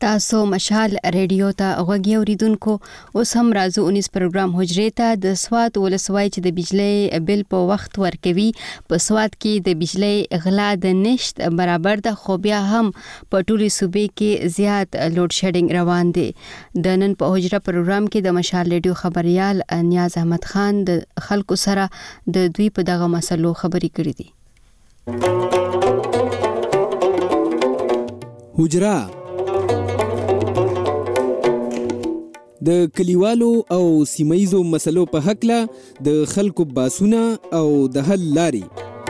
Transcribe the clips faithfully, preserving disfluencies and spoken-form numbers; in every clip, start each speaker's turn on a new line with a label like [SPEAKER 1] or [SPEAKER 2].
[SPEAKER 1] تاسو مشال ریډیو ته غوږی اوریدونکو. اوس هم راځو انیس پروګرام حجرې ته. د سوات ولسوای چې د بجلی بل په وخت ورکوي، په سوات کې د بجلی غلا د نشت برابر د خو بیا هم په ټولي صوبې کې زیات لوډ شیډینګ روان دي. د نن په حجره پروګرام کې د مشال ریډیو خبريال نیاز احمد خان د خلکو سره د دوی په دغه مسلو خبري کړې دي.
[SPEAKER 2] حجره د کلیوالو او سیمایزو مسلو په حقله د خلکو باسونه او د حل لاري.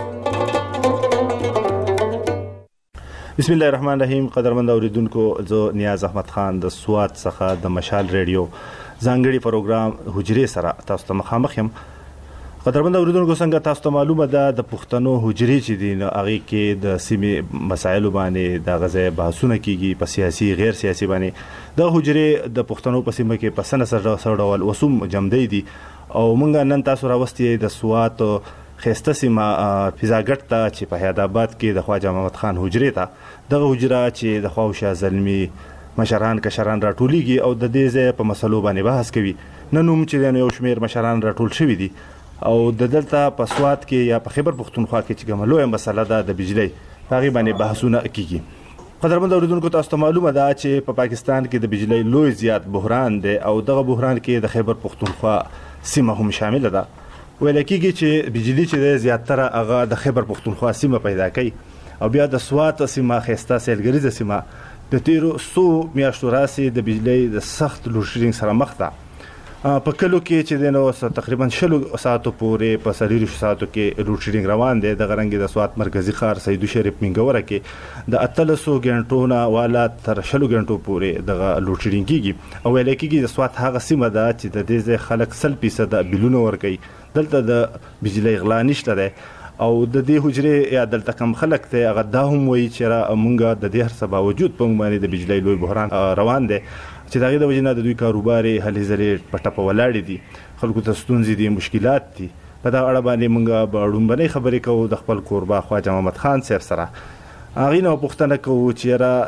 [SPEAKER 3] بسم الله الرحمن الرحیم. قدرمن اوریدونکو، زه نیاز احمد خان د سوات څخه د مشال ریډیو ځانګړي پروګرام حجرې سره تاسو ته مخامخ یم. قدرمن اوریدونکو، څنګه تاسو ته معلومه ده د پښتنو حجرې چې دي نو هغه کې د سیمې مسایلو باندې د غزه بحثونه کیږي، په سیاسي غیر سیاسي باندې. د حجرې د پښتنو په سیمه کې په سن سره سره ډول وسوم جمدې دي او مونږ نن تاسو راوستي د سوات خسته سیمه فضاګټ ته چې په هیات آباد کې د خواجه محمد خان حجرې ته دغه حجره چې د خواوشا زلمی مشران کشران راټولېږي او د دې ځای په مسلو باندې بحث کوي. نن هم چې یو شمیر مشران راټول شوي دي او د دلته په سوات کې یا په خیبر پختونخوا کې چې کومه لویه مسله ده د بجلی هغه باندې بحثونه کیږي. قدرمن اوریدونکو، تاسو ته معلومه ده چې په پا پاکستان کې د بجلی لوی زیات بحران دی او دغه بحران کې د خیبر پختونخوا سیمه هم شامل ده. ویل کېږي چې بجلی چې زیاتره هغه د خیبر پختونخوا سیمه پیدا کوي او بیا د سوات سیمه خسته سیلګریزه سیمه د تیرو سو میاشتو راسي د بجلی د سخت لوډ شیډینګ سره مخ ده. په کلو کې چې دنو تقریبا شلو ساعتو پورې په سلیرو ساعتو کې لوډ شیډینګ روان دی. د غرنګ د سوات مرکزی ښار سیدو شریف منګوره کې د اتلسو غنټو نه والا تر شلو غنټو پورې د لوډ شیډینګ کیږي او ویل کېږي د سوات هغه سیمه ده چې د دې خلک سل فیصد بلونه ورکوي. دلته د بجلی غلا نشته ده او د دې حجرې یا دلته کم خلک ته هغه دا هم وایي چې را مونږه د دې هر څه باوجود په باندې د بجلی لوی بحران روان دی چې دغه د وجنه د دوی کاروبار هلې ځلې پټه په ولاړې دي، خلکو ته ستونزې دي، مشکلات دي. په دا اړه باندې مونږه به ډومبنې خبرې کوو د خپل کوربا خواجه محمد خان صاحب سره. هغه نو پوښتنه کوو چې را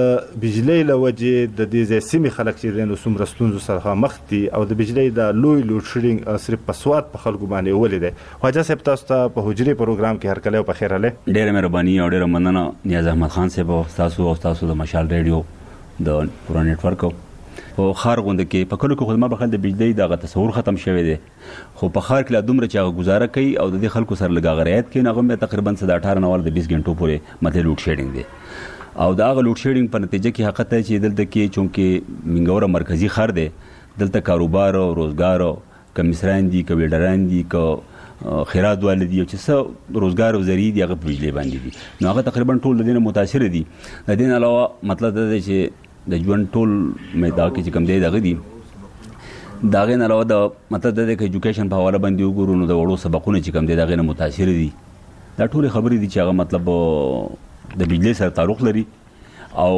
[SPEAKER 3] د بجلی له وجې د دې سیمې خلک چې د څومره ستونزو سره مخ دي او د بجلی د لوی لوډ شیډینګ صرف په سوات په خلکو باندې ولید. خواجه صاحب تاسو ته په حجرې پروګرام کې هر کله په خیر اله.
[SPEAKER 4] ډېر مهرباني او ډېر مننه نیاز احمد خان صاحب تاسو او تاسو د مشال ریډیو د پورا نیټورک او خار غونډه کې په کلو کې خدمت بخښل د بجلی دغه تصور ختم شوی دی، خو په خار کې لا دومره چې هغه گزاره کوي او د دې خلکو سره لږه غریات کوي هغه مې تقریبا اٹھارہ نوال د بیس غنټو پورې مته لوډ شیډینګ دی او دا هغه لوډ شیډینګ په نتیجه کې حقیقت دی چې دلته کې چونکه منګوره مرکزی خار دی، دلته کاروبار او روزګار او کمیسران دي، کویډران دي، کو خیرات والدي چې څه روزګار او ذریعہ دی هغه بجلی باندې دي نو هغه تقریبا ټول د دې متاثر دي. د دې علاوه مطلب دا دی چې د ژوند ټول میدا کې چې کوم دی دغه دي داغه نه علاوه د مطلب د ایجوکیشن په حواله باندې وګورو نو د وړو سبقونه چې کوم دی دغه نه متاثر دي. دا ټول خبرې دي چې هغه مطلب د بجلی سره تعلق لري او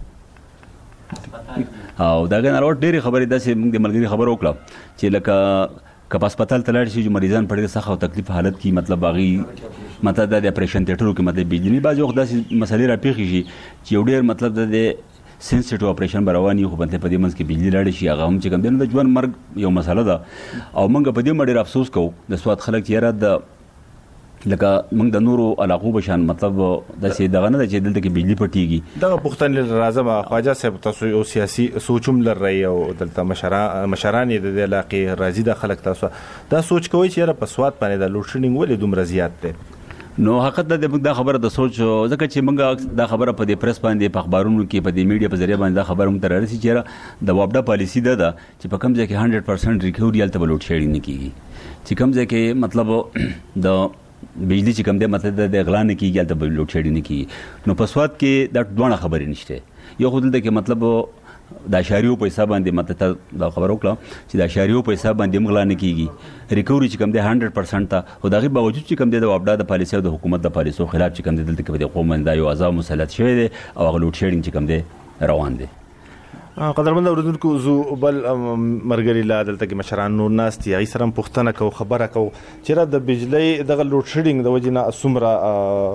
[SPEAKER 4] او داغه نه علاوه ډېری خبرې داسې موږ د ملګری خبر وکړه چې لکه کپ هسپتال ته لاړ شي چې مریضان په ډېر سخت او تکلیف حالت کې مطلب باغی مطلب د اپریشن تیټرو کې مطلب بجلی بعض وخت داسې مسلې راپېښې شي چې یو ډېر مطلب د سنسټیو اپریشن برواني خو په دې منځ کې بجلی لاړ شي هغه هم چې کوم د ژوند مرګ یو مسله ده او موږ په دې مډیر افسوس کوو د سوات خلک چې را د لکه موږ د نورو علاقو بشان مطلب د سي دغه نه چې دلته کې بجلی پټيږي. دغه پښتنې راځم خواجه صاحب تاسو یو سیاسي سوچوم لري او دلته مشران مشران د علاقې راځي د خلک تاسو دا سوچ کوي چې په سوات باندې د لوډ شیډینګ ولې دومره زیات دی؟ نو حقیقت د دا خبره د سوچ ځکه چې موږ دا خبره په دې پریس باندې په اخبارونو کې په دې میډیا په ذریعہ باندې دا خبره مون تر رسي چې د وابډا پالیسی ده چې په کوم ځای کې هنډرډ پرسنټ ریکوري الته لوډ شیډینګ نه کیږي چې کوم ځای کې مطلب د بجلی چې کوم دی مطلب د اغلا نه کیږي الته لوډ شیډینګ نه کیږي. نو په سوات کې دا ډوړه خبرې نشته. یو خو دلته کې مطلب د اشاریو په حساب باندې مطلب دا خبر وکړه چې د اشاریو په حساب باندې مغلا نه کیږي ریکوري چې کوم دی هنډرډ پرسنټ ته او دغه باوجود چې کوم دی د وابډا د پالیسي او د حکومت د پالیسو خلاف چې کوم دی دلته کې د قوم د یو عذاب مسلط شوی دی او هغه لوډ شیډینګ چې کوم دی روان دی. قدرمن اوریدونکو زو بل مرګري لا دلته کې مشران نور ناس دي هغه سره پښتنه کو خبره کو چې را د بجلی دغه لوډ شیډینګ د وجنه اسمره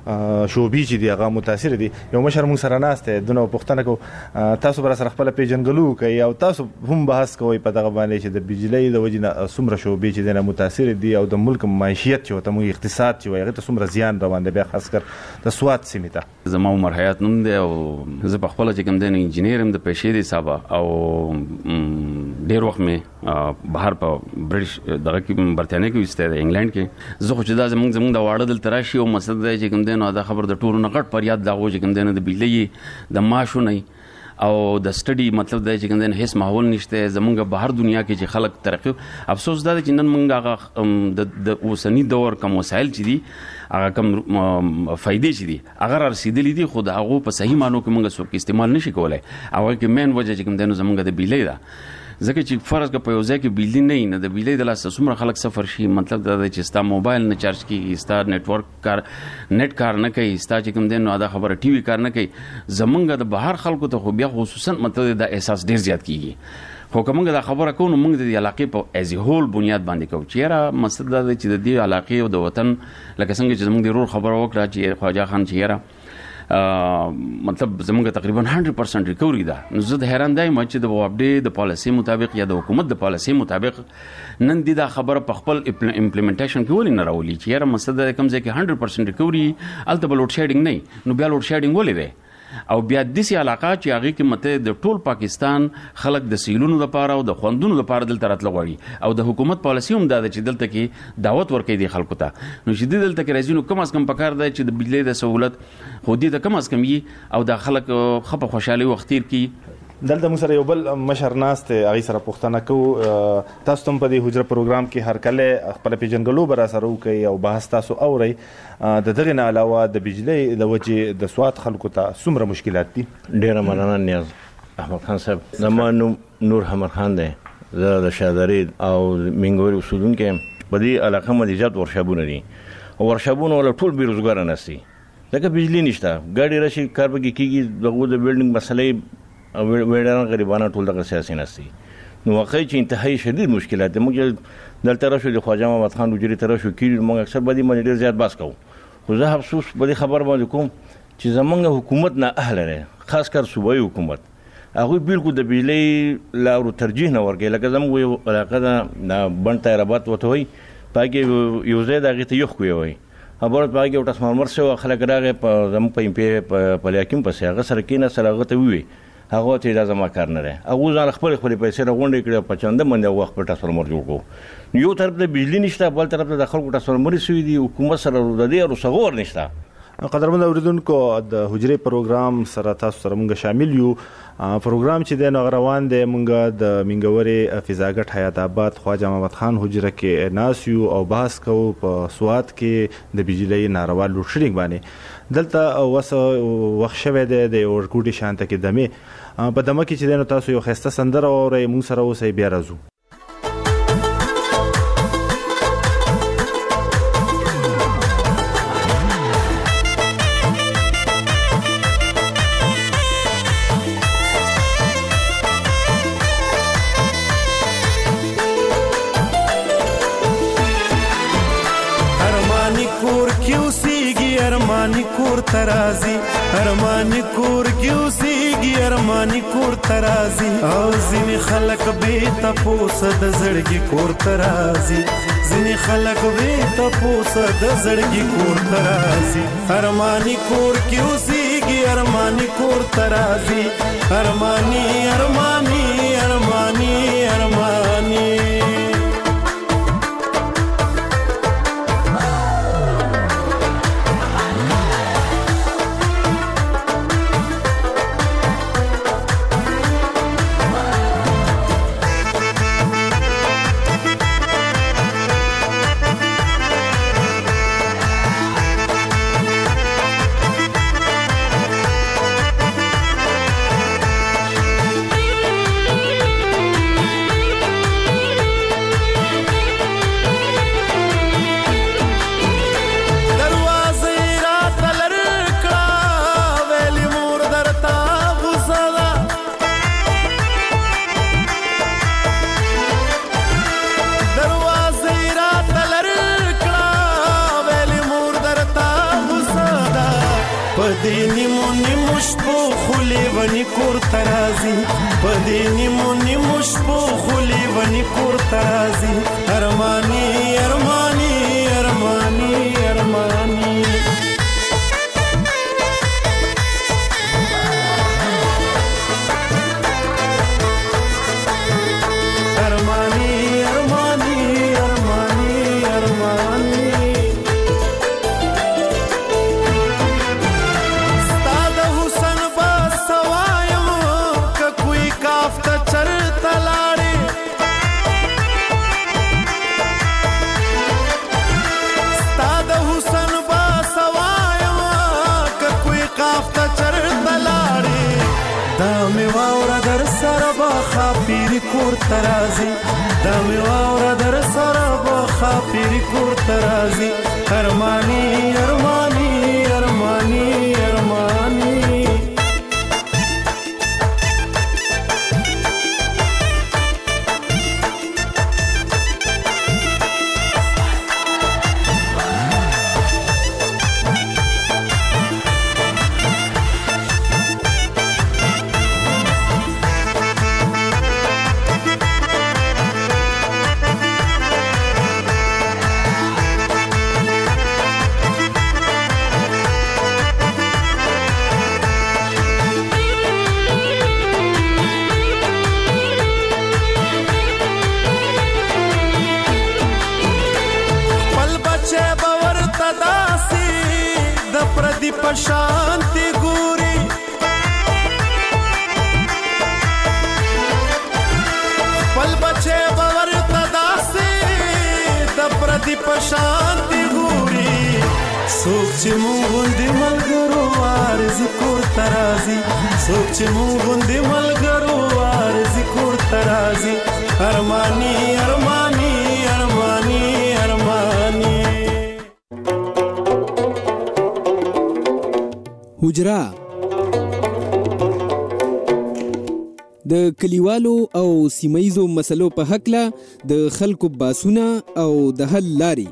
[SPEAKER 3] شوبي چې دی هغه متاثر دي. یو مشر مون سره ناشته دونه پښتنه کو تاسو بر سره خپل پیژنګلو کوي او تاسو هم بحث کوي په دغه باندې چې د بجلی د وجنه سمره شوبي چې دنه متاثر دي او د ملک معیشت چې ته مو اقتصاد چې وایي ته سمره زیان روان دی، بیا خاص کر د سواد سیمه ته.
[SPEAKER 5] زما عمر حیات نوم دی او زه په خپل چې کوم دین انجینیر هم د پېښې دی صاحب او ډیر وخت مې بهر په برټش دغه کې برتانیې کې وسته د انګلند کې. زه خو چې دا زمونږ زمونږ د واړه دل تراشي او مسله دی چې کوم دین دا خبر د ټولو نه غټ پریاد دا غو چې کوم دین د بجلی د ماشو نه او د سټډي مطلب دی چې کوم دین هیڅ ماحول نشته زمونږ بهر دنیا کې چې خلک ترقی. افسوس دا چې نن مونږ هغه د اوسنی دور کوم وسایل چې دي هغه کوم فائدې چې دي هغه رسیدلې دي خو د هغه په صحیح معنی کې مونږ څوک استعمال نشي کولای. هغه کې مین وجه چې کوم دین زمونږ د بجلی دا ځکه چې فرض که په یو ځای کې بجلی نه نه د بجلی د لاسه څومره خلک سفر شي، مطلب دا دی چې ستا موبایل نه چارج کیږي، ستا نیټورک کار نیټ کار نه کوي، ستا چې کوم دی نو دا خبره ټي وي کار نه کوي. زمونږ د بهر خلکو ته خو بیا خصوصا مطلب دا احساس ډیر زیات کیږي. خو کومه دا خبره کوو موږ د علاقې په ایز هول بنیاد باندې کوو چې یاره مقصد دا دی چې د دې علاقې او د وطن لکه څنګه چې زموږ د رور خبره وکړه چې خواجه خان چې یاره مطلب زمونږ تقریبا هنډرډ پرسنټ ریکوري ده. نو زه د حیران دی چې د وابډې د پالیسي مطابق یا د حکومت د پالیسي مطابق نن دی دا خبره په خپل امپلیمنټیشن کې ولې نه راولي چې یاره مسله د کوم ځای کې هنډرډ پرسنټ ریکوري الته به لوډ شیډینګ نه، نو بیا لوډ شیډینګ ولې دی او بیا داسې علاقه چې هغه کې مته د ټول پاکستان خلک د سیلونو لپاره او د خوندونو لپاره دلته راتل غواړي او د حکومت پالیسي هم دا ده چې دلته کې دعوت ورکړي دي خلکو ته. نو چې دلته کې راځي نو کم از کم پکار دی چې د بجلی د سہولت خو دې ته کم از کم یي او د خلک خپه خوشحالي وخت تیر کی.
[SPEAKER 3] دلته مو سره یو بل مشر ناشته هغه سره پښتنه کو تاسو هم په دې حجره پروګرام کې هر کله خپل پیژنګلو بر سره وکي او بحث تاسو اوري د دغه نه علاوه د بجلی د وجه د سواد خلکو ته څومره مشکلات دي.
[SPEAKER 6] ډیره مننه نیاز احمد خان صاحب. زما نوم نور حمد خان دی، زه د شادري او منګوري اوسیدونکو یم. په دې علاقه مې زیات ورشابونه دي او ورشابونه ول ټول بیروزګار نه سي ځکه بجلی نشته، ګاډي راشي کار به کیږي دغه د بلډینګ مسلې او وړاندې غریبانه ټول دغه سیاسي نسي. نو واقعي چې انتهایی شدید مشکلات دي. موږ دلته راشو د خواجه محمد خان وجری تر شو کیږي موږ اکثر بدی باندې ډیر زیات باس کوو. خو زه افسوس په دې خبر باندې کوم چې زمونږ حکومت نه اهل نه، خاص کر صوبایي حکومت هغه بالکل د بجلی لارو ترجیح نه ورکړي. لکه زموږ یو علاقه ده بند تایراباد وته وي پاکي یو ځای دغه ته یو خو وي خبره پاکي او ټسمرمر سره خلک راغی په زموږ په ام پی په لیاکیم پسې هغه سره کینه سره هغه ته وی هغه ته اجازه ما کار نه لري. هغه ځان خپل خپل پیسې راغونډې کړې په چنده باندې وخت په ټرانسفارمر جوړ کو. یو طرف د بجلی نشته، بل طرف د خلکو ټرانسفارمر سوي دي، حکومت سره د دې رسغور نشته.
[SPEAKER 3] قدرمن اوریدونکو د حجره پروګرام سره تاسو سره مونږ شامل یو. پروګرام چې د نو روان دی مونږ د منګوري فضاګټ حیات آباد خواجه محمد خان حجره کې ناسیو او بحث کوو په سواد کې د بجلی ناروا لوډ شیډینګ باندې. دلته وسه وخت شوه د اورګوډي شانته کې دمه په دمه کې چې د نو تاسو یو خسته سندره اورئ مونږ سره اوسئ بیا راځو.
[SPEAKER 7] ارمانی کور ترازی ارمانی کور کیوسیږي ارمانی کور ترازی او ځینې خلک به تپوس د زړګي کور ترازی ځینې خلک به تپوس د زړګي کور ترازی ارمانی کور کیوسیږي ارمانی کور ترازی ارمانی ارمانی ارمانی ارمانی نیمو نیمو شپو خلی ونی کور ترازی پدی نیمو نیمو شپو خلی ونی کور ترازی ارمانی ارمانی ارمانی ارمانی خاپیری کور ترازی دمی واورا در سر با خاپیری کور ترازی ارمانی ارمانی ارمانی ارمانی शांति गुरी पल बचे बवर तदासी द प्रदीप शांति गुरी सोच मुंदी मलगरो आरज़ी कोर तराजी सोच मुंदी मलगरो आरज़ी कोर तराजी अरमानी अरमानी अरमानी अरमानी
[SPEAKER 2] حجره د کلیوالو او سیمایزو مسلو په حقله د خلکو باسونه او د حل لاري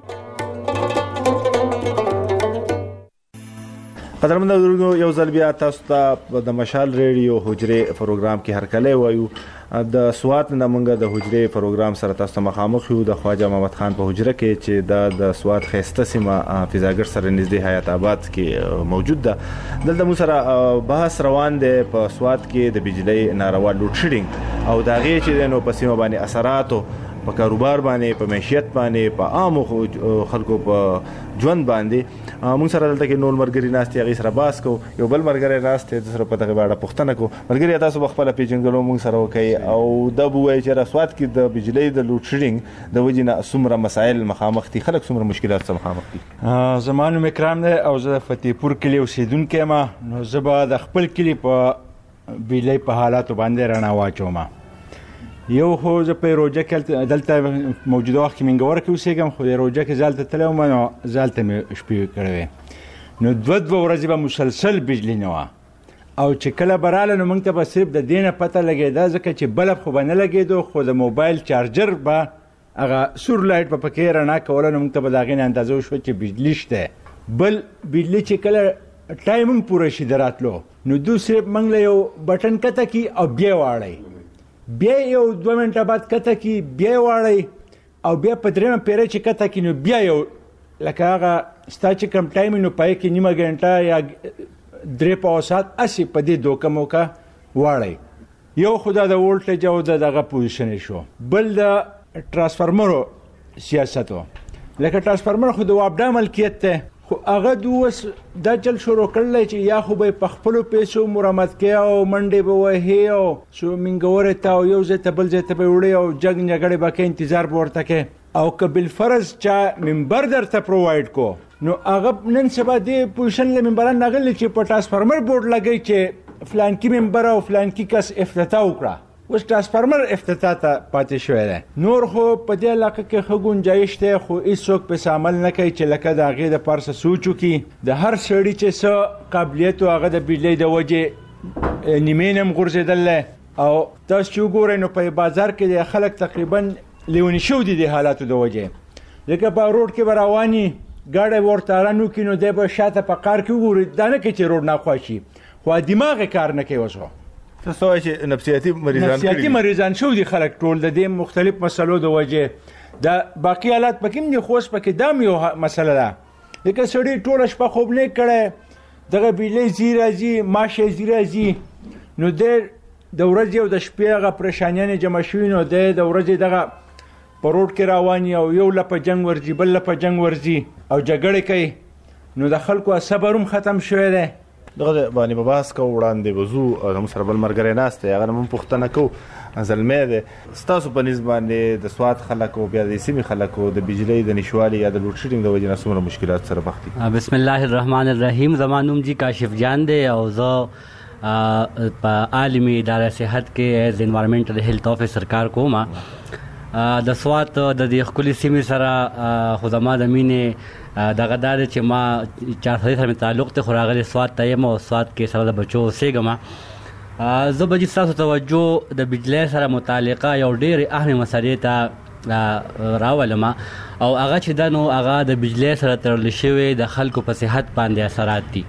[SPEAKER 3] قدرمن درنو یو ځل بیا تاسو ته د مشال ریډیو حجره پروګرام کې هرکله وایو د سوات نمنګ د حجره پروګرام سره تاسو مخامخ یو د خواجه محمد خان په حجره کې چې د سوات خسته سیمه فضاګر سره نږدې حیات آباد کې موجود ده دلته مو سره بحث روان دی په سوات کې د بجلی ناروا لوډ شیډینګ او دا غي چې نو په سیمه باندې اثراتو په کاروبار باندې په معیشت باندې په عام خلکو په ژوند باندې موږ سره دلته کې نور مرګري ناستي هغه سره باس کو یو بل مرګري ناستي د سره په دغه باندې پښتنه کو مرګري تاسو خپل پیژنګلو موږ سره وکي او د بوې چې رسوات کې د بجلی د لوډ شیډینګ د وجنه سمره مسائل مخامخ دي خلک سمره مشکلات سره مخامخ دي
[SPEAKER 8] زمانو مکرام نه او زه فتحپور کلی اوسیدونکو ما نو زبا د خپل کلی په بجلی په حالاتو باندې رڼا واچوم یو خو زه په روجه کې دلته موجوده وخت کې منګور کې اوسېږم خو د روجه کې زالته تلم نو زالته مې شپې کړې نو دوه دوه ورځې به مسلسل بجلی نه وه او چې کله براله نو موږ ته به صرف د دې نه پته لګېده ځکه چې بلب خو به نه لګېدو خو د موبایل چارجر به هغه سور لایټ به پکې رڼا کوله نو موږ ته به د هغې نه اندازه وشوه چې بجلی شته بل بجلی چې کله ټایم هم پوره شي د راتلو نو دوی صرف موږ له یو بټن کته کي او بیا واړئ بیا یو دوه منټه بعد کته کي بیا واړئ او بیا په درېیمه پیره چې کته کي نو بیا یو لکه هغه ستا چې کوم ټایم نو پای کې نیمه ګنټه یا درې پاو ساعت اسې په دې دوکه موکه واړئ یو خو دا د وولټیج او د دغه پوزیشن شو بل د ټرانسفارمرو سیاست و لکه ټرانسفارمر خو د وابډا ملکیت دی خو هغه دوس دا چل شروع کړل چې یا خو به په خپلو پیسو مرمت کې او منډې به وهي او سو منګورې ته او یو ځای ته بل ځای ته به وړي او جګ جګړې به کې انتظار به ورته کې او که بالفرض چا منبر درته پرووایډ کو نو هغه نن سبا دې پوزیشن له منبران راغلي چې په ټرانسفارمر بورډ لګوي چې فلانکي منبر او فلانکي کس افتتاح وکړه اوس ټرانسفارمر افتتاح ته پاتې شوی دی نور خو په دې علاقه کې ښه ګنجایش دی خو هېڅوک پسې عمل نه کوي چې لکه د هغې دپاره څه سوچ وکړي د هر سړي چې څه قابلیت و هغه د بجلۍ د وجې نیمې نه هم غورځېدلی او تاسو چې وګورئ نو په بازار کې د خلک تقریبا لیوني شوي دي د حالاتو د وجې لکه په روډ کې به روان ګاډی ورته رانو کړي نو دی به شاته په قار کې وګوري دا نه کوي چې روډ ناخوا شي خو دماغ یې کار نه کوي اوس خو
[SPEAKER 3] تاسو وایئ چې نفسیاتي مریضان
[SPEAKER 8] نفسیاتي مریضان شو دي خلک ټول د دې مختلف مسلو د وجې دا باقي حالات پکې هم دي خو اوس پکې دا هم یو مسله ده لکه سړي ټوله شپه خوب نه کړی دغه بجلۍ ځي راځي معاش یې ځي راځي نو دی د ورځې او د شپې هغه پریشانیانې جمع شوي نو دی د ورځې دغه په روډ کې روان او یو لپه جنګ ورځي بل لپه جنګ ورځي او جګړې کوي نو د خلکو صبر هم ختم شوی دی
[SPEAKER 3] دغه باندې به بحث کوو وړاندې به ځو او زموږ سره بل ملګری ناست دی هغه نه هم پوښتنه کوو زلمی دی ستاسو په نظم باندې د سوات خلکو بیا د سیمې خلکو د بجلۍ د نشوالي یا د لوډ شیډینګ د وجې نه څومره مشکلات سره مخ دي
[SPEAKER 9] بسم الله الرحمن الرحیم زما نوم جی کاشف جان دی او زه په عالمي اداره صحت کې ایز انوایرمنټل هیلث افیسر کار کوم د سوات د دې ښکلي سیمې سره خو زما د مینې دغه دا دی چې ما چارسدي سره مې تعلق دی خو راغلی سوات ته یم او سوات کې سره د بچو اوسېږم زه به جي ستاسو توجه د بجلۍ سره متعلقه یو ډېرې اهمې مسلې ته راولم او هغه چې ده نو هغه د بجلۍ سره تړل شوې د خلکو په صحت باندې اثرات دي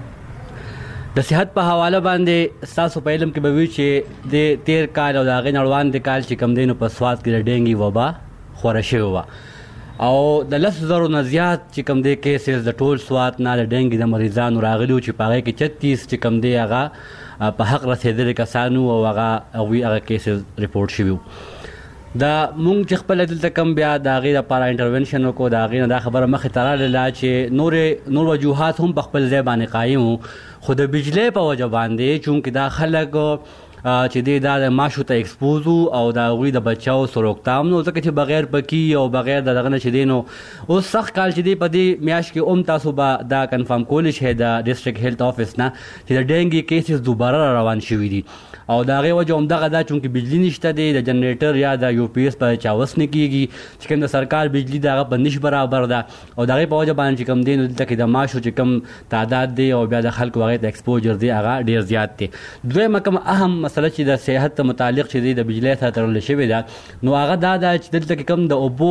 [SPEAKER 9] د صحت په حواله باندې ستاسو په علم کې به وي چې د تیر کال او د هغې نه وړاندې کال چې کوم دی نو په سوات کې د ډینګي وبا خوره شوې وه او د لسو زرو نه زیات چې کوم دی کیسز د ټول سوات نه د ډینګي د مریضانو راغلي وو چې په هغې کې چتیس چې کوم دی هغه په حق رسېدلي کسان وو او هغه هغوی هغه کیسز ریپورټ شوي وو دا مونږ چې خپله دلته کم بیا د هغې دپاره انټرونشن وکړو د هغې نه دا خبره مخې ته راغله چې نورې نور وجوهات هم په خپل ځای باندې قایم وو خو د بجلۍ په وجه باندې چونکې دا خلک چې دی دا د ماشو ته ایکسپوز وو او د هغوی د بچاو سروکتام نو ځکه چې بغیر پکي او بغیر د دغه نه چې دی نو اوس سخت کال چې دی په دې میاشت کې هم تاسو به دا کنفرم کولی شئ د ډسټرکټ هیلث افیس نه چې د ډینګي کیسز دوباره را روان شوي دي او د هغې وجه همدغه ده چونکې بجلي نشته دی د جنریټر یا د یو پی ایس په چاوس نه کېږي چې کوم د سرکار بجلي د هغه په نش برابر ده او د هغې په وجه باندې چې کوم دی نو دلته کې د ماشو چې کوم تعداد دی او بیا د خلکو هغې ته ایکسپوجر دی هغه ډېر زیات دی دویمه کوم اهم مسله چې د صحت متعلق چې دی د بجلۍ سره تړل شوې ده نو هغه دا ده چې دلته کې کوم د اوبو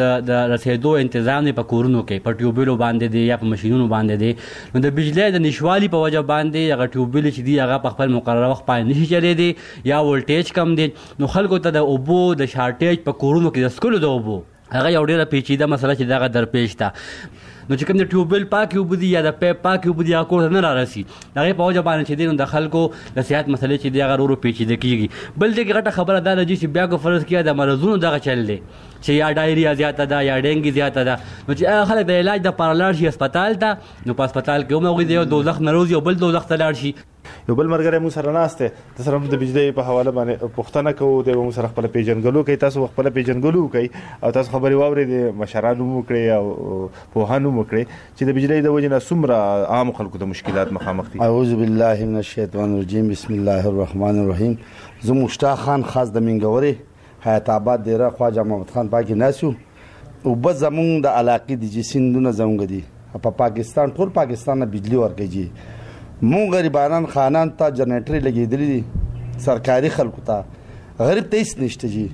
[SPEAKER 9] د رسېدو انتظام دی په کورونو کې په ټیوبیلو باندې دی یا په مشینونو باندې دی نو د بجلۍ د نشوالي په وجه باندې هغه ټیوبیل چې دی هغه په خپل مقرره وخت باندې نشي چلېدی یا ولټیج کم دی نو خلکو ته د اوبو د شارټیج په کورونو کې د څښلو د اوبو هغه یو ډېره پیچیده مسله چې دغه درپېښ ده نو چې کوم د ټیوبیل پاکې اوبه دي یا د پیپ پاکې اوبه دي هغه کور ته نه رارسي د هغې په وجه باندې چې دی نو د خلکو د صحت مسلې چې دی هغه ورو ورو پیچیده کېږي بل دې کې غټه خبره دا ده چې بیا کو فرض کړه د مرضونو دغه چل دی چې یا ډایریا زیاته ده یا ډینګي زیاته ده نو چې هغه خلک د علاج دپاره لاړ شي هسپتال ته نو په هسپتال کې هم هغوی د یو دوزخ نه روزي او بل دوزخ ته لاړ شي
[SPEAKER 3] یو بل ملګری مو سره ناست دی د سره د بجلۍ په حواله باندې پوښتنه کوو دی به مو سره خپله پېژنګلو کوي تاسو خپله پېژنګلو کوي او تاسو خبرې واورېدې مشرانو مو وکړئ او پوهانو مو وکړئ چې د بجلۍ د وجې نه څومره عامو خلکو د مشکلات مخامخ دي
[SPEAKER 10] اعوذ بالله من الشیطان الرجیم بسم الله الرحمن الرحیم زه مشتاق خان خاص د منګورې حیات آباد دیره خواجه محمد خان پاکې ناست یو اوبه زمونږ د علاقې دي چې سیندونه زمونږ دي په پاکستان ټول پاکستان نه بجلي ورکوي جي مونږ غریبانان خانان ته جنریټرې لګېدلي دي سرکاري خلکو ته غریب ته هېڅ نشته جي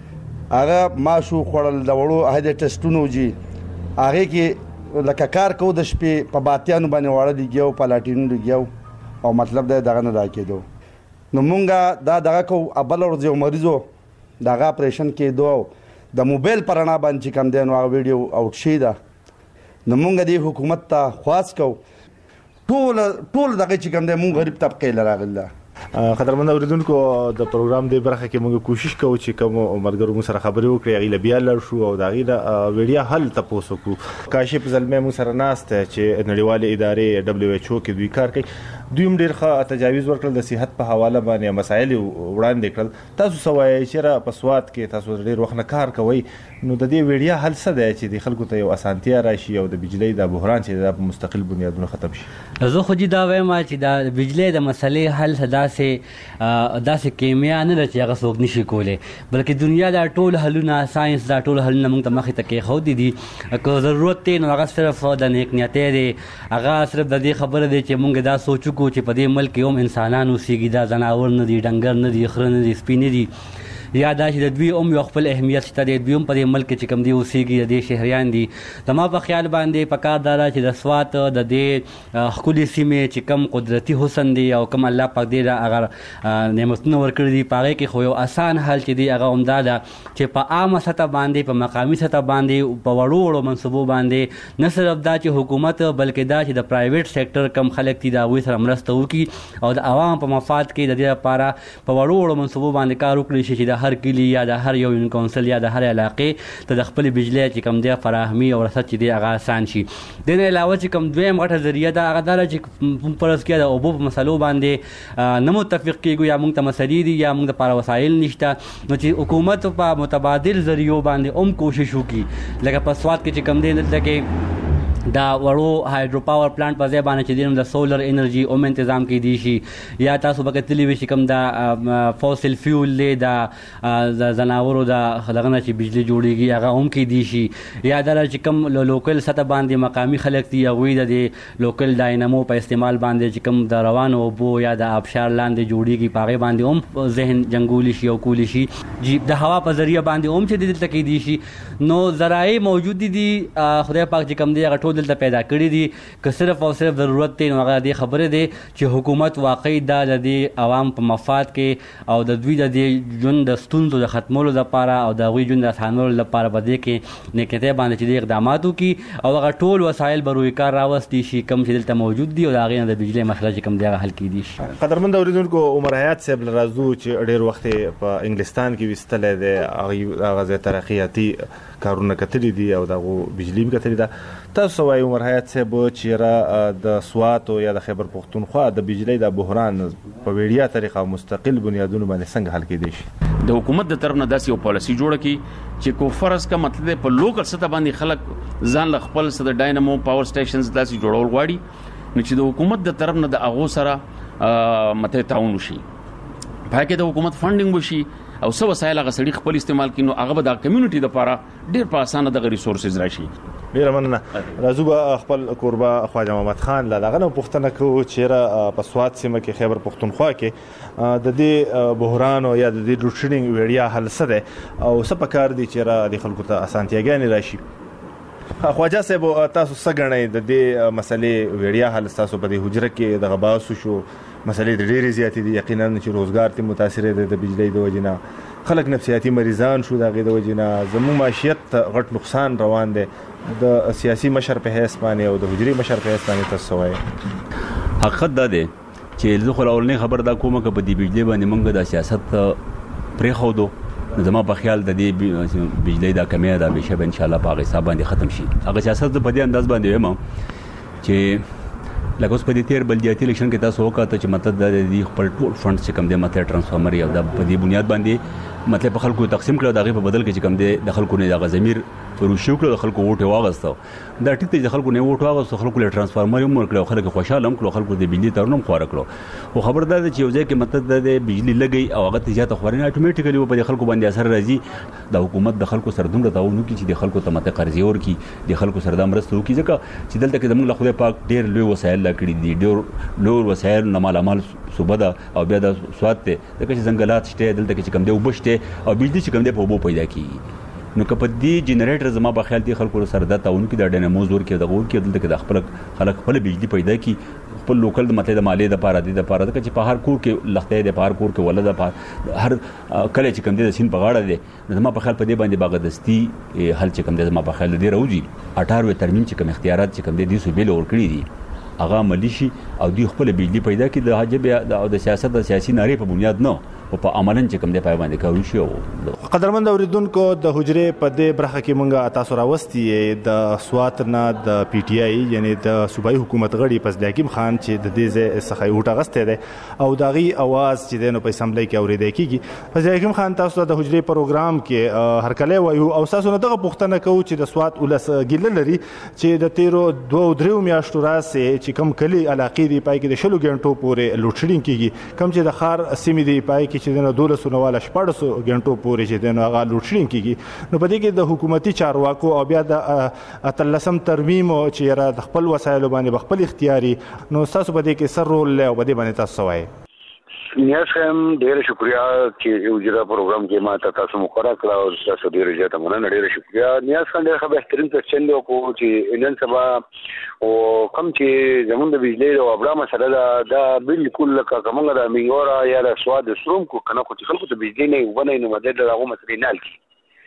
[SPEAKER 10] هغه ماشو خوړل د وړو هغه د ټسټونو جي هغې کې لکه کار کوو د شپې په باتیانو باندې واړه لګیا په لاټینو لګیا او مطلب دی دغه نه راکېدو نو مونږ دا دغه کوو بله ورځ یو مریض و د هغه اپریشن کېدو د موبایل په رڼا باندې چې کوم دی نو هغه ویډیو اوټ شوې ده نو مونږ دې حکومت ته خواست کوو ټول ټول دغه چې کوم دی مونږ غریب طبقې له راغلي ده
[SPEAKER 3] قدرمن اوریدونکو د پروګرام د برخه کې موږ کوشش کوو چې کوم ملګرو مو سره خبرې وکړي هغې له بیا لړ شو او د هغې د ویډیا حل تپوس وکړو کاشف زلمی مو سره ناست دی چې نړیوالې ادارې ډبلیو ایچ او کې دوی کار کوي دوی هم ډېر ښه تجاویز ورکړل د صحت په حواله باندې مسایل یې وړاندې کړل تاسو څه وایئ چېرې په سوات کې تاسو ډېر وخت نه کار کوئ نو د دې ویډیا حل څه دی چې د خلکو ته یو اسانتیا راشي او د بجلۍ دا بحران چې دا په مستقل بنیادونو ختم شي
[SPEAKER 9] زه خو جي دا وایم چې دا د بجلۍ د مسلې حل داسې داسې کیمیا نه ده چې هغه څوک نشي کولی بلکې دنیا دا ټول حلونه ساینس دا ټول حلونه موږ ته مخې ته کېښودي دي که ضرورت دی نو هغه صرف د نیک نیتۍ دی هغه صرف د دې خبره دی چې موږ دا سوچ وکړو چې په دې ملک کې هم انسانان اوسېږي دا ځناور نه دي ډنګر نه دي خره نه دي سپي نه دي یا دا چې د دوی هم یو خپل اهمیت شته دی، دوی هم په دې ملک کې چې کوم دی اوسېږي، د دې شهریان دي. زما په خیال باندې پکار دا ده چې د سوات د دې ښکلې سیمې چې کوم قدرتي حسن دی او کوم الله پاک دې د هغه نعمتونه ورکړي دي، په هغې کې خو یو اسان حل چې دی هغه همدا ده چې په عامه سطح باندې، په مقامي سطح باندې، په وړو وړو منصبو باندې نه صرف دا چې حکومت بلکې دا چې د پرایویټ سیکټر کم خلک دي د هغوی سره مرسته وکړي او د عوام په مفاد کې د دې لپاره په وړو وړو منصبو باندې کار وکړي شي چې د هر کلي یا د هر یو یونین کونسل یا د هر علاقې ته د خپل بجلی چې کوم دی فراهمي او رسد چې دی هغه اسان شي. د نه علاوه چې کوم دویم غټه ذریعه ده هغه دا چې پرس کې د اوبو په مسلو باندې نه متفق کېږو یا موږ ته مسلې دي یا موږ دپاره وسایل نشته، نو چې حکومت په متبادل ذریعو باندې هم کوشش وکړي. لکه په سوات کې چې کوم دی دلته کې دا وړو هایډرو پاور پلانټ په ځای باندې چې دی د سولر انرژي هم تنظام کیدی شي، یا تاسو به کتلی وي چې کوم دا فوسل فیول دی د ځناورو د دغه نه چې بجلی جوړیږي هغه هم کیدی شي، یا دا چې کوم لوکل سطح باندې مقامي خلک دي هغوی د دې لوکل داینامو په استعمال باندې چې کوم د روانو اوبو یا د آبشار لاندې جوړیږي په هغې باندې هم ذهن جنګولی شي او کولی شي، د هوا په ذریعه باندې هم چې دلته کیدی شي. نو ذرایع موجود دي، خدای پاک چې کوم دی هغه ټول دلته پیدا کړي دي، که صرف او صرف ضرورت دی نو هغه دې خبرې دی چې حکومت واقعي دا د دې عوام په مفاد کې او د دوی د دې ژوند د ستونزو د ختمولو لپاره او د هغوی ژوند د اسانولو لپاره به دې کې نیکیتۍ باندې چې دې اقدامات وکړي او هغه ټول وسایل به روی کار راوستی شي کوم چې دلته موجود دي او د هغې نه د بجلۍ مسله چې کوم دی هغه حل کیدی شي.
[SPEAKER 3] قدرمند اورېدونکو، عمر حیات صاحب له راځو چې ډېر وخت په انګلستان کې ویستلی دی، هغه ځای ترقیاتي کارونه کتلي دي او دغه بجلي هم کتلي ده. تاسو وایي عمر حیات صاحب چې را د سوات یا د خیبر پښتونخوا د بجلۍ د بحران په وړیا طریقه او مستقل بنیادونو باندې څنګه حل کیدی شي؟
[SPEAKER 5] د حکومت د طرف نه داسې یو پالیسي جوړه کړي چې کو فرض کا مطلب دی په لوکل سطح باندې خلک ځان له خپل څه د ډاینامو پاور سټیشنز داسې جوړول غواړي، نو چې د حکومت د طرف نه د هغو سره مته تعاون وشي، په هغې کې د حکومت فنډینګ وشي او څه وسایل هغه سړي خپل استعمال کړي، نو هغه به د کمیونټي دپاره ډېر په اسانه دغه ریسورسز راشي.
[SPEAKER 3] ډېره مننه. راځو به خپل کوربه خواجه محمد خان له دغه نه پوښتنه کوو چې را په سوات سیمه کې خیبر پښتونخوا کې د دې بحران او یا د دې لوډ شیډینګ وړیا حل څه دی او څه پکار دي چې را د خلکو ته اسانتیاګانې راشي؟ خواجه صاحب، تاسو څه ګڼئ د دې مسلې وړیا حل؟ تاسو په دې حجره کې دغه بحث وشو، مسلې د ډېرې زیاتې دي، یقینا چې روزګار ته متاثر دی د بجلۍ د وجې نه، خلک نفسیاتي مریضان شو د هغې د وجې نه، زموږ معیشت ته غټ نقصان روان دی. د سیاسي مشر په حیث باندې او د حجرې مشر په حیث باندې تاسو څه وایئ؟
[SPEAKER 4] حقیقت دا دی چې زه خو اولنۍ خبر دا کوم که په دې بجلۍ باندې موږ د سیاست پرېښودو نو زما په خیال د دې بجلۍ دا کمۍ ده بېشه به انشاءالله په هغه حساب باندې ختم شي. هغه سیاست زه په دې انداز باندې وایم چې لکه اوس په دې تېر بلدیاتي الیکشن کې تاسو وکاته چې مطلب دا د دې خپل ټول فنډ چې کوم دی مطلب ټرانسفارمر یا دا په دې بنیاد باندې مطلب په خلکو تقسیم کړو، د هغې په بدل کې چې کوم دی د خلکو نه دغه ضمیر روشي وکړو، د خلکو ووټ یې واغسته. دا ټیک دی چې د خلکو نه یې ووټ واغسته، خلکو له ټرانسفارمر هم ورکړی او خلک یې خوشحاله هم کړو، خلکو د بجلي تارونه هم خواره کړو. خو خبر دا ده چې یو ځای کې مطلب دا دی بجلي لګوي او هغه ته زیاته خواري اټومیټیکلي به په دې خلکو باندې اثر راځي. د حکومت د خلکو سره دومره تعاون وکړي چې د خلکو ته مطلب قرضې ورکړي، د خلکو سره دا مرسته وکړي، ځکه چې دلته کې زموږ له خدای پاک ډېر لوی وسایل لا کړي دي، ډېر لوی وسایل نه مالامال صوبه ده او بیا د سوات دی، ځکه چې ځنګلات شته دلته کې چې کوم دی اوبه شته او بجلي چې کوم دی په اوبو پیدا کېږي. نو که په دې جنریټر زما په خیال دې خلکو سره دا تعاون کړي، دا ډایناموز ورکړي، دغه ورکړي، دلته کې د خپل خلک خپل بجلي پیدا کړي، خپل لوکل د مطلب د مالیې دپاره دې دپاره، ځکه چې په هر کور کې لښتی دی، په هر کور کې وله ده، هر کلی چې کوم دی د سیند په غاړه دی، نو زما په خیال په دې باندې باغدستي حل چې کوم دی زما په خیال دې راوځي. اټاروې ترمیم چې کوم اختیارات چې کوم دی دې صوبې له ورکړي دي هغه عملي شي او دوی خپل بجلي پیدا کړي، د حجب او د سیاست د سیاسي نارې په بنیاد نه او په عملاً چې کوم دی پای باندې کار وشي.
[SPEAKER 3] قدرمند اورېدونکو، د حجرې په دې برخه کې موږ تاسو راوستي د سوات نه د پی ټي آی یعنې د صوبایي حکومت غړي فضل حکیم خان چې د دې ځای څخه یې اوټ اخیستی دی او د هغې اواز چې دی نو په اسمبلۍ کې اورېدی کېږي. فضل حکیم خان، تاسو ته د حجرې پروګرام کې هرکلی وایو او ستاسو نه دغه پوښتنه کوو چې د سوات ولس ګیله لري چې د تېرو دوو دریو میاشتو راسې چې کوم کلي علاقې دي پای کې د شلو ګنټو پورې لوډ شیډینګ کېږي، کوم چې د ښار سیمې دي پای کې چې د دولسو نه واله شپاړسو ګنټو پورې چې دی نو هغه لوډ شیډینګ کېږي. نو په دې کې د حکومتي چارواکو او بیا د اتلسم ترمیم چې را د خپل وسایلو باندې به خپل اختیاري، نو ستاسو په دې کې څه رول دی او په دې باندې تاسو څه وایئ؟
[SPEAKER 11] نیاز هم ډیر شکریا چې یو جره پروګرام کې ما تاسو مقرره کړو او تاسو ډیر زیاته مننه ډیر شکریا. نیاز خان ډیر بهترین کوېسچن دی کو چې نن سبا او کوم چې زمونږ د بجلی او ابړه مسله دا دا بالکل لکه کومه د میګورا یا د سواد سروم کو کنه کو چې خلکو ته بجلی نه ونه نه مدد دغه مسلې نه لګي.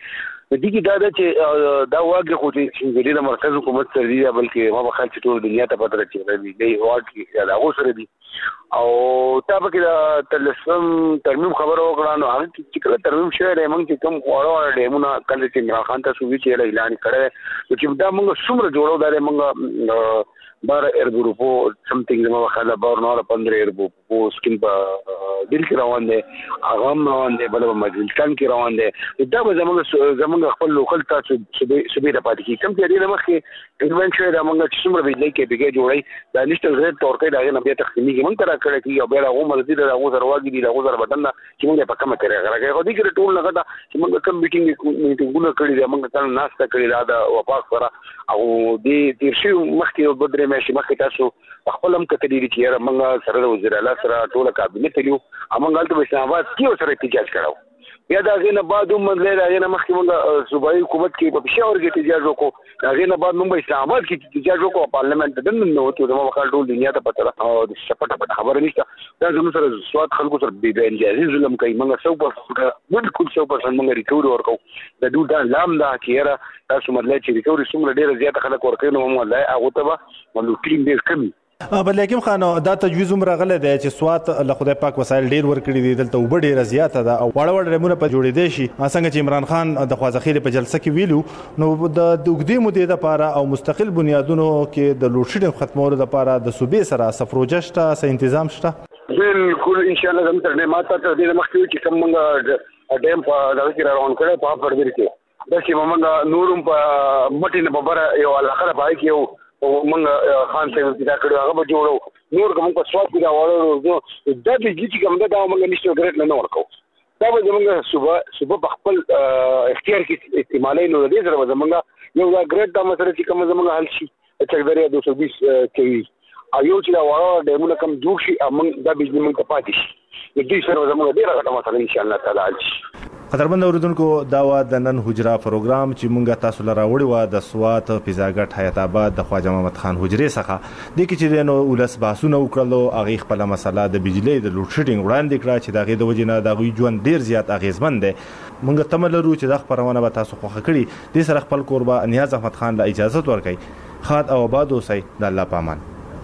[SPEAKER 11] د دې دا د چې دا واګه خو چې د مرکز حکومت سره دی بلکې ما بخال چې ټول دنیا ته پاتره چې دی واګه دا اوسره دی او تا په کې د تلسم ترمیم خبر وکړه نو هغه چې کله ترمیم شوی دی موږ چې کوم وړو ډیمونه کله چې عمران خان تاسو وی چې اعلان کړی چې دا موږ څومره جوړو دا موږ بار اربو په سمثینګ ما خاله بار نور پندرہ اربو په سکین په دل کې روان دي هغه روان دي بل په مجلسان کې روان دي دا به زموږ زموږ خپل لوکل تاسو سبي د پاتې کې کم کې دې مخکې انوینشن دا موږ چې څومره بجلی کې بګې جوړي دا نشته غیر تور کې دا نه بیا تقسیمي کې موږ ترا کړی کې او بیا هغه مرزي دا هغه سرواګي دي هغه سر بدن چې موږ په کومه طریقه راغلی خو دې کې ټول لګا چې موږ کوم میټینګ میټینګونه کړی دا موږ څنګه ناشته کړی دا واپس سره او دې تیر شي مخکې بدرې مې مخکې تاسو خپل هم کتلی چې یاره موږ سره د وزیر اعلی سره ټول کابینه تلیو موږ هلته اسلام آباد کې سره احتجاج کړو بیا دا غینه بعد هم مدلې دا غینه مخکې موږ صوبایي حکومت کې په پېښور کې احتجاج وکړو دا غینه بعد موږ اسلام آباد کې احتجاج وکړو پارلیمنت ته دننه نو ته زموږ خپل ټول دنیا ته پته او د شپټه پټه خبره نشته دا زموږ سره سواد خلکو سره بي بي انجازي ظلم کوي موږ سو په بالکل سو په سن موږ ریکورډ ورکو دا دوه دا لام دا کیره تاسو مدلې چې ریکورډ څومره ډیره زیاته خلک ورکوي نو موږ لا هغه ته به نو ټیم ډیر کمی
[SPEAKER 3] بل حکیم خان دا تجویز هم راغلی دی چې سوات له خدای پاک وسایل ډیر ورکړي دي دلته اوبه ډیره زیاته ده او وړ وړ ریمونه په جوړېدی شي څنګه چې عمران خان د خوازخیلې په جلسه کې ویلو نو د اوږدې مودې دپاره او مستقل بنیادونو کې د لوډ شیډینګ ختمولو دپاره د صوبې سره څه پروژه شته څه تنظیم شته
[SPEAKER 11] بالکل ان شاء الله زموږ سره ماته تر دې مخکې چې کوم موږ ډیم په دغه کې روان کړی په پردې کې دا چې موږ نورم په مټې نه په بره یو علاقه پای کې یو او موږ خان صاحب پیدا کړو هغه به جوړو نور کوم په سواد کې دا وړو دا د چې کوم دا موږ نشو ګرځل نه ورکو دا به زموږ صبح صبح په خپل اختیار کې استعمالي نو دې سره زموږ یو دا ګریډ دا مسله چې کوم زموږ حل شي چې دریا دوه سو بیس کوي ایو چې دا وړو دمونه کم جوړ شي موږ دا بجلی موږ ته پاتې شي دې سره زموږ ډیره غټه مسله ان شاء الله تعالی حل شي.
[SPEAKER 3] قدرمن اوریدونکو دا و د نن حجره پروګرام چې مونږه تاسو لره وړي و د سوات پیزاګټ حیات آباد د خواجه محمد خان حجرې څخه د کی چې نو ولس باسونه وکړلو هغه خپل مسله د بجلی د لوډ شیډینګ وړاندې کړه چې دغه د وجې نه دغه ژوند ډیر زیات اغیزمن دی مونږ تمه لرو چې د خبرونه به تاسو خوښ کړي د سره خپل قربا نیاز احمد خان له اجازه ورکړي خاد او آباد اوسئ د الله پامان.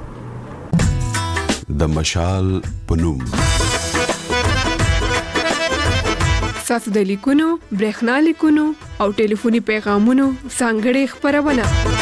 [SPEAKER 12] د مشال پنوم
[SPEAKER 13] ساسو د لیکونو برېښنا لیکونو او ټلیفوني پیغامونو څنګه خبرونه